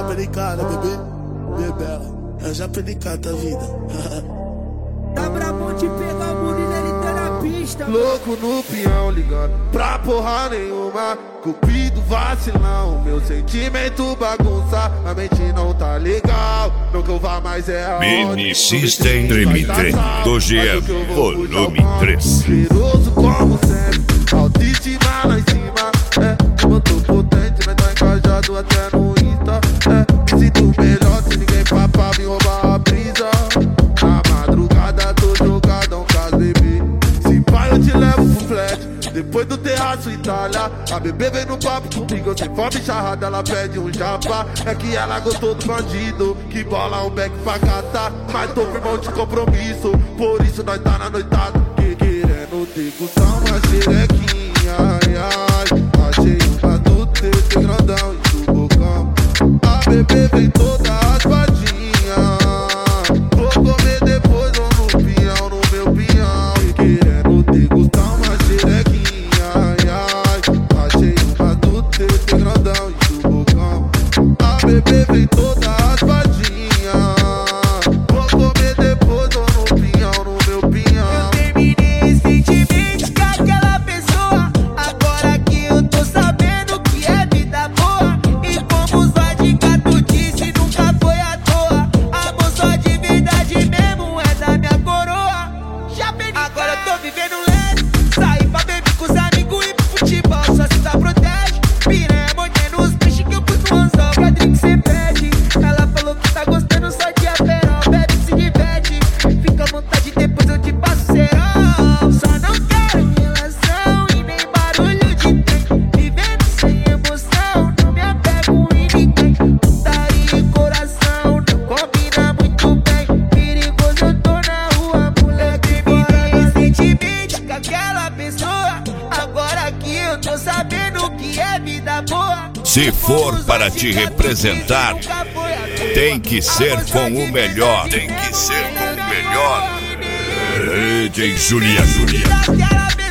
delicada, bebê. Bebela, eu já delicada a vida. Tá brabo de pegar o Murilo, ele tá na pista. Louco no peão, ligando pra porra nenhuma. Cupido vacilão, meu sentimento bagunça. A mente não tá legal, não que eu vá mais é aonde. Mini System Treme Treme do GM Volume 3. Cheiroso como sempre, autoestima lá em cima. Eu tô potente, mas tô engajado até no Insta. Me sinto melhor se ninguém papar me roubar a brisa. Na madrugada tô jogadão com as bebê. Se pai eu te levo pro flat, depois do terraço Itália. A bebê vem no papo comigo, sem fome charrada, ela pede um japa. É que ela gostou do bandido, que bola um back pra catar. Mas tô firmão de compromisso, por isso nós tá na noitada. Querendo degustar uma xerequinha, ai, ai. Achei uma do teu grandão e do bocão. A bebê vem toda raspadinha. Vou comer depois ou no pinhão, no meu pinhão. E querendo degustar uma xerequinha, ai, ai. Achei uma do teu grandão e do bocão. A bebê vem toda raspadinha. Vou comer depois ou no pinhão, no meu pinhão. Eu terminei recentemente com aquela pessoa. Agora que eu tô sabendo que é vida boa. E como os gato disse, nunca foi à toa. Amor só de verdade mesmo é da minha coroa. Já perdi. Agora eu tô vivendo leve, sair pra beber com os amigos e pro futebol, só se dá protege. Piranha mordendo os peixes que eu pus no anzol pra drink cê pede. Ela falou que tá gostando só de aperol, bebe se diverte. Fica à vontade, depois eu te passo serão. Só não quero relação e nem barulho de trem. Vivendo sem emoção, não me apego em ninguém. Putaria e coração não combina muito bem. Perigoso eu tô na rua, moleque. Terminei recentemente com aquela pessoa. Agora que eu tô sabendo que é vida boa. Se for para te representar, tem que ser com o melhor. Tem que ser com o melhor. DJ Julia.